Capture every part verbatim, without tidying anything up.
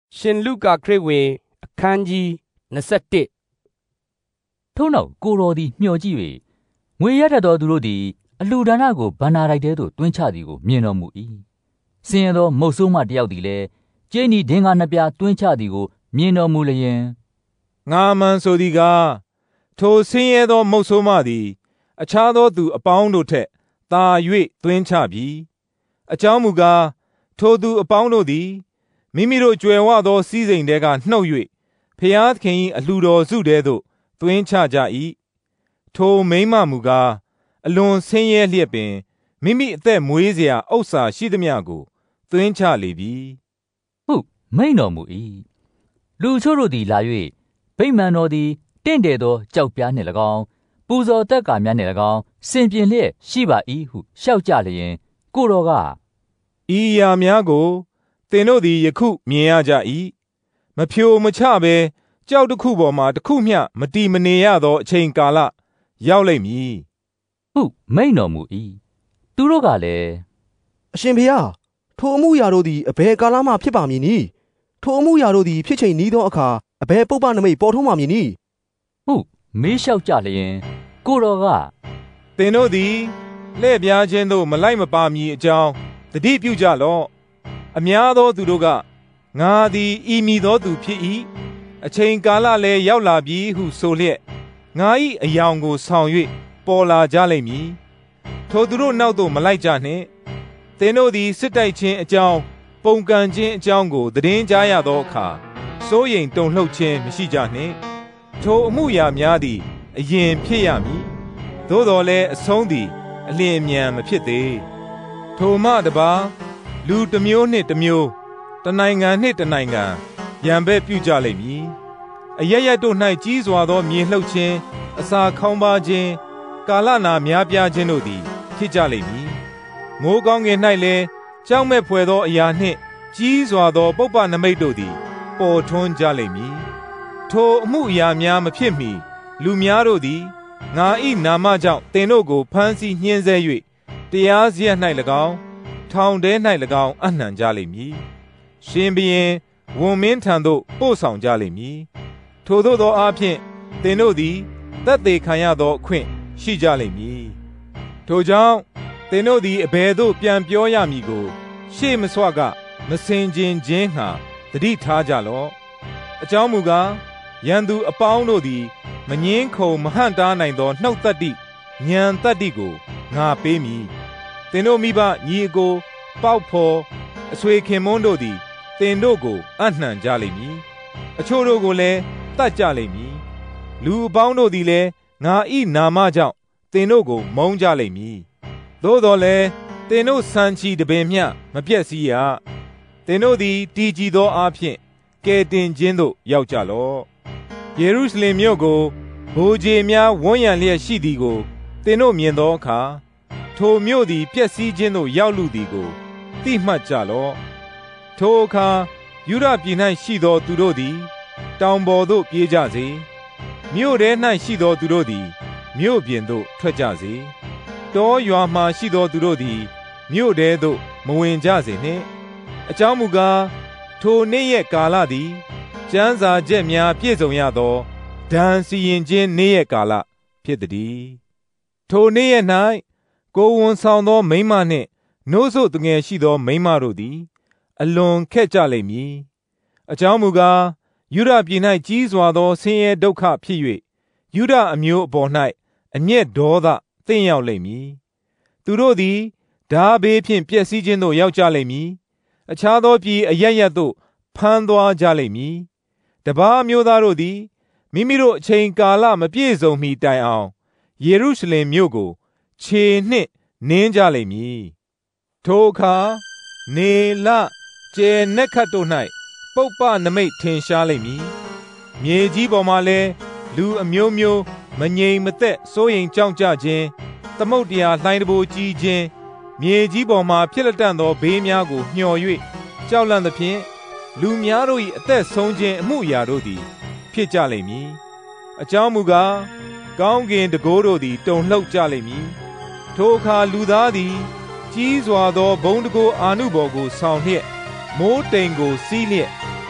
ရှင်လုကာခရစ်ဝင်အခန်းကြီးနှစ်ဆယ့်တစ်ထို့နောက်ကိုတော်သည်မျှော်ကြည့်၍ငွေရတတ်သောသူတို့သည်အလှူဒါနကိုဘဏ္ဍာတိုက်ထဲသို့တွင်းချသည်ကိုမြင်တော်မူ၏ဆင်းရဲသောမုတ်ဆိုးမတယောက်သည်လည်းကျင်းဤဒင်္ဂါနှစ်ပြားတွင်းချသည်ကိုမြင်တော်မူလျင်ငါမှန်ဆိုသည်ကားထိုဆင်းရဲသောမုတ်ဆိုးမသည်အခြားသောသူအပေါင်းတို့ထက်သာ၍တွင်းချပြီအကြောင်းမူကားထိုသူအပေါင်းတို့သည်မိမိတို့ကြွယ်ဝသောစည်းစိမ်တဲကနှုတ်၍ဖျားသခင်၏အလှူတော်စုတဲသို့တွင်းချကြ၏ထိုမိန်းမမူကားအလွန်ဆင်းရဲလျက်ပင်မိမိအသက်မွေးစရာဥစ္စာရှိသမျှကိုတွင်းချလေပြီဟုတ်မိန်တော်မူ၏လူချို့တို့သည်လာ၍ဗိမာန်တော်သည်တင့်တယ်သောကြောက်ပြားနှင့်၎င်းပူဇော်တက်ကာများနှင့်၎င်းစင်ပြင်လျက်ရှိပါ၏ဟုရှောက်ကြလျင်ကိုတော်ကဤအရာများကိုသင်တို့သည်ယခုမြင်ရကြ၏မဖြိုမချဘဲကြောက်တစ်ခုပေါ်မှာတစ်ခုမျှမတီမနေရသောအချိန်ကာလရောက်လိမ့်မည်ဟုမိန်တော်မူ၏သူတို့ကလည်းအရှင်ဘုရားထိုအမှုရာတို့သည်အဘယ်ကာလမှဖြစ်ပါမည်နည်းထိုအမှုရာတို့သည်ဖြစ်ချိန်နီးသောအခါအဘယ်ပုပ္ပနမိတ်ပေါ်ထွန်းပါမည်နည်းဟုမေးလျှောက်ကြလျင်ကိုတော်ကသင်တို့သည်လှည့်ပြားခြင်းသို့မလိုက်မပါမည်အကြောင်းတတိပြုကြလော့အများသောသူတို့ကငါသည်ဤမည်သောသူဖြစ်၏အချိန်ကာလလည်းရောက်လာပြီဟုဆိုလျက်ငါ၏အယောင်ကိုဆောင်၍ပေါ်လာကြလိမ့်မည်ထိုသူတို့နောက်သို့မလိုက်ကြနှင့်သင်တို့သည်စစ်တိုက်ခြင်းအကြောင်းပုန်ကန်ခြင်းအကြောင်းကိုသတင်းကြားရသောအခါစိုးရိမ်တုန်လှုပ်ခြင်းမရှိကြနှင့်ထိုအမှုရာများသည်အရင်ဖြစ်ရမည်သို့တော်လည်းအဆုံးသည်အလျင်အမြန်မဖြစ်သေးထိုမှတပါလူတစ်မျိုးနှင့်တစ်မျိုးတနိုင်ငံနှင့်တနိုင်ငံရန်ဘက်ပြုကြလိမ့်မည်အရရတို့၌ကြီးစွာသောမြေလှုပ်ခြင်းအစာခေါင်းပါခြင်းကာလနာများပြားခြင်းတို့သည်ဖြစ်ကြလိမ့်မည်မိုးကောင်းကင်၌လည်းကြောက်မဲ့ဖွယ်သောအရာနှင့်ကြီးစွာသောပုပ္ပနမိတ်တို့သည်ပေါ်ထွန်းကြလိမ့်မည်ထိုအမှုအရာများမဖြစ်မီလူများတို့သည်ငါ၏နာမကြောင့်သင်တို့ကိုဖမ်းဆီးညှဉ်းဆဲ၍တရားစရပ်၌၎င်းထောင်ထဲ၌၎င်းအနှံကြလိမ့်မည်ရှင်ဘုရင်ဝန်မင်းထံသို့ပို့ဆောင်ကြလိမ့်မည်ထိုသို့သောအားဖြင့်သင်တို့သည်သက်သေခံရသောအခွင့်ရှိကြလိမ့်မည်ထိုကြောင့်သင်တို့သည်အဘယ်သို့ပြန်ပြောရမည်ကိုရှေ့မဆွကမစင်ကျင်ခြင်းငှာသတိထားကြလော့အကြောင်းမူကားရန်သူအပေါင်းတို့သည်မငင်းခုံမဟန့်တားနိုင်သောနှုတ်သက်တိဉာဏ်သက်တိကိုငါပေးမည်သင်တို့မိဘညီအကိုပေါက်ဖော်အဆွေခင်မွန်းတို့သည်သင်တို့ကိုအနှံကြလိမ့်မည်အချို့တို့ကိုလည်းတတ်ကြလိမ့်မည်လူအပေါင်းတို့သည်လည်းငါ၏နာမကြောင့်သင်တို့ကိုမုန်းကြလိမ့်မည်သို့တော်လည်းသင်တို့ဆံချီတပင်မျှမပြည့်စည်ရသင်တို့သည်တည်ကြည်သောအားဖြင့်ကယ်တင်ခြင်းသို့ရောက်ကြလော့ယေရုရှလင်မြို့ကိုဗိုလ်ခြေများဝန်းရံလျက်ရှိသည်ကိုသင်တို့မြင်သောအခါထိုမြို့သည်ပျက်စီးခြင်းသို့ရောက်လူသည်ကိုသိမှတ်ကြလော့ထိုအခါယူဒပြည်၌ရှိသောသူတို့သည်တောင်ပေါ်သို့ပြေးကြစေမြို့ထဲ၌ရှိသောသူတို့သည်မြို့ပြင်သို့ထွက်ကြစေတောရွာမှရှိသောသူတို့သည်မြို့ထဲသို့မဝင်ကြစေနှင့်အကြောင်းမူကားထိုနေ့ရက်ကာလသည်ကျမ်းစာချက်များပြည့်စုံရသောဒဏ်စီရင်ခြင်းနေ့ရက်ကာလဖြစ်သည်ထိုနေ့ရက်၌ကိုယ်ဝန်ဆောင်သောမိန်းမနှင့်နို့စို့တငယ်ရှိသောမိန်းမတို့သည်အလွန်ခက်ကြလိမ့်မည်အကြောင်းမူကားယူဒပြည်၌ကြီးစွာသောဆင်းရဲဒုက္ခဖြစ်၍ယူဒအမျိုးအပေါ်၌အမျက်ဒေါသသင့်ရောက်လိမ့်မည်သူတို့သည်ဓာဘေးဖြင့်ပျက်စီးခြင်းသို့ရောက်ကြလိမ့်မည်အခြားသောပြည်အရပ်ရပ်သို့ဖမ်းသွားကြလိမ့်မည်တပါးမျိုးသားတို့သည်မိမိတို့အချိန်ကာလမပြည့်စုံမီတိုင်အောင်ယေရုရှလင်မြို့ကိုခြေနှင့်နင်းကြလိမ့်မည်ထိုအခါနေလကျဲနက်ခတ်တို့၌ပုပ္ပနမိတ်ထင်ရှားလိမ့်မည်မြေကြီးပေါ်မှာလည်းလူအမျိုးမျိုးမငြိမ်မသက်စိုးရိမ်ကြောက်ကြခြင်းသမုတ်တရားလှိုင်းတဘိုးကြီးခြင်းမြေကြီးပေါ်မှာဖြစ်လက်တန့်သောဘေးများကိုမျှော်၍ကြောက်လန့်သဖြင့်လူများတို့၏အသက်ဆုံးခြင်းအမှုအရာတို့သည်ဖြစ်ကြလိမ့်မည်အကြောင်းမူကားကောင်းကင်တန်ခိုးတို့သည်တုန်လှုပ်ကြလိမ့်မည်ထိုအခါလူသားသည်ကြီးစွာသောဘုံတန်ခိုးအာနုဘော်ကိုဆောင်လျက်မိုးတိမ်ကိုစီးလျက်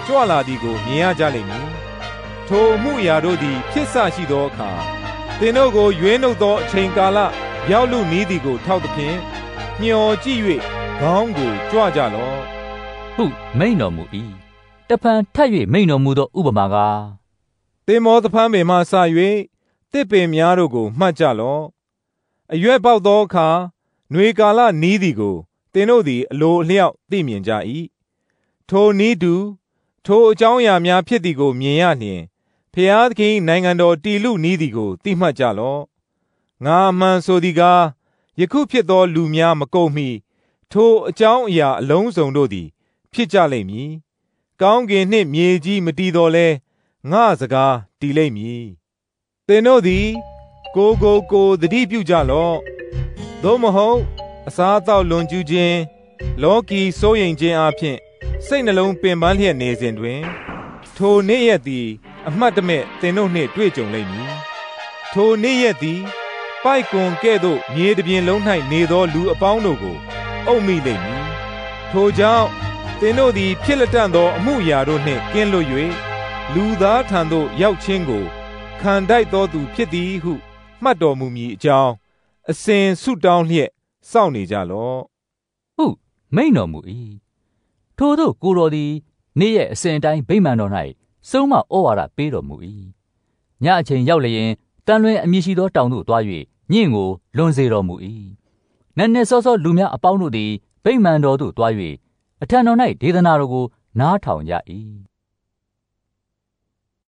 ကြွလာသည်ကိုမြင်ရကြလိမ့်မည်ထိုအမှုအရာတို့သည်ဖြစ်ဆရှိသောအခါသင်တို့ကိုရွေးနှုတ်သောအချိန်ကာလရောက်လူနီးသည်ကိုထောက်သဖြင့်ညှော်ကြည့်၍ခေါင်းကိုကြွကြလော့ဟုမိန်တော်မူ၏တဖန်ထပ်၍မိန်တော်မူသောဥပမာကားသင်္ဘောသဖန်းပင်မှစ၍တစ်ပင်များတို့ကိုမှတ်ကြလော့အရွက်ပေါက်သောအခါຫນွေကာလနီးသည်ကိုသင်တို့သည်အလိုအလျောက်သိမြင်ကြ၏ထိုနီးတူထိုအကြောင်းအရာများဖြစ်သည်ကိုမြင်ရလျှင်ဖျားသခင်နိုင်ငံတော်တည်လူနီးသည်ကိုသိမှတ်ကြလော့ငါအမှန်ဆိုသည်ကားယခုဖြစ်သောလူများမကုန်မီထိုအကြောင်းအရာအလုံးစုံတို့သည်ဖြစ်ကြလိမ့်မည်ကောင်းကင်နှင့်မြေကြီးမတည်တော်လဲငါစကားတည်လိမ့်မည်သင်တို့သည်ကိုကိုကိုသတိပြုကြလော့သို့မဟုတ်အစားအသောက်လွန်ကျူးခြင်းလောကီစိုးရိမ်ခြင်းအပြင်စိတ်နှလုံးပင်ပန်းလျက်နေစဉ်တွင်ထိုနေ့ရက်သည်အမှတ်တမဲ့သင်တို့နှင့်တွေ့ကြုံလိမ့်မည်ထိုနေ့ရက်သည်ပိုက်ကွန်ကဲ့သို့မြေတစ်ပြင်လုံး၌နေသောလူအပေါင်းတို့ကိုအုပ်မိလိမ့်မည်ထိုကြောင့်သင်တို့သည်ဖြစ်လက်တန့်သောအမှုအရာတို့နှင့်ကင်းလွတ်၍လူသားထံသို့ရောက်ခြင်းကိုခံတိုက်သောသူဖြစ်သည်ဟုမှတ်တော်မူမည်အကြောင်းအစဉ်ဆုတောင်းလျက်စောင့်နေကြလော့ဟုမိန်တော်မူ၏ထိုသို့ကိုတော်သည်နေ့ရက်အစဉ်အတိုင်းဗိမာန်တော်၌ဆုံးမဩဝါဒပေးတော်မူ၏ညအချိန်ရောက်လျင်တန်လွင်အမည်ရှိသောတောင်သို့သွား၍ညင့်ကိုလွန်စေတော်မူ၏နက်နက်စောစောလူများအပေါင်းတို့သည်ဗိမာန်တော်သို့သွား၍အထံတော်၌ဒေသနာတော်ကိုနားထောင်ကြ၏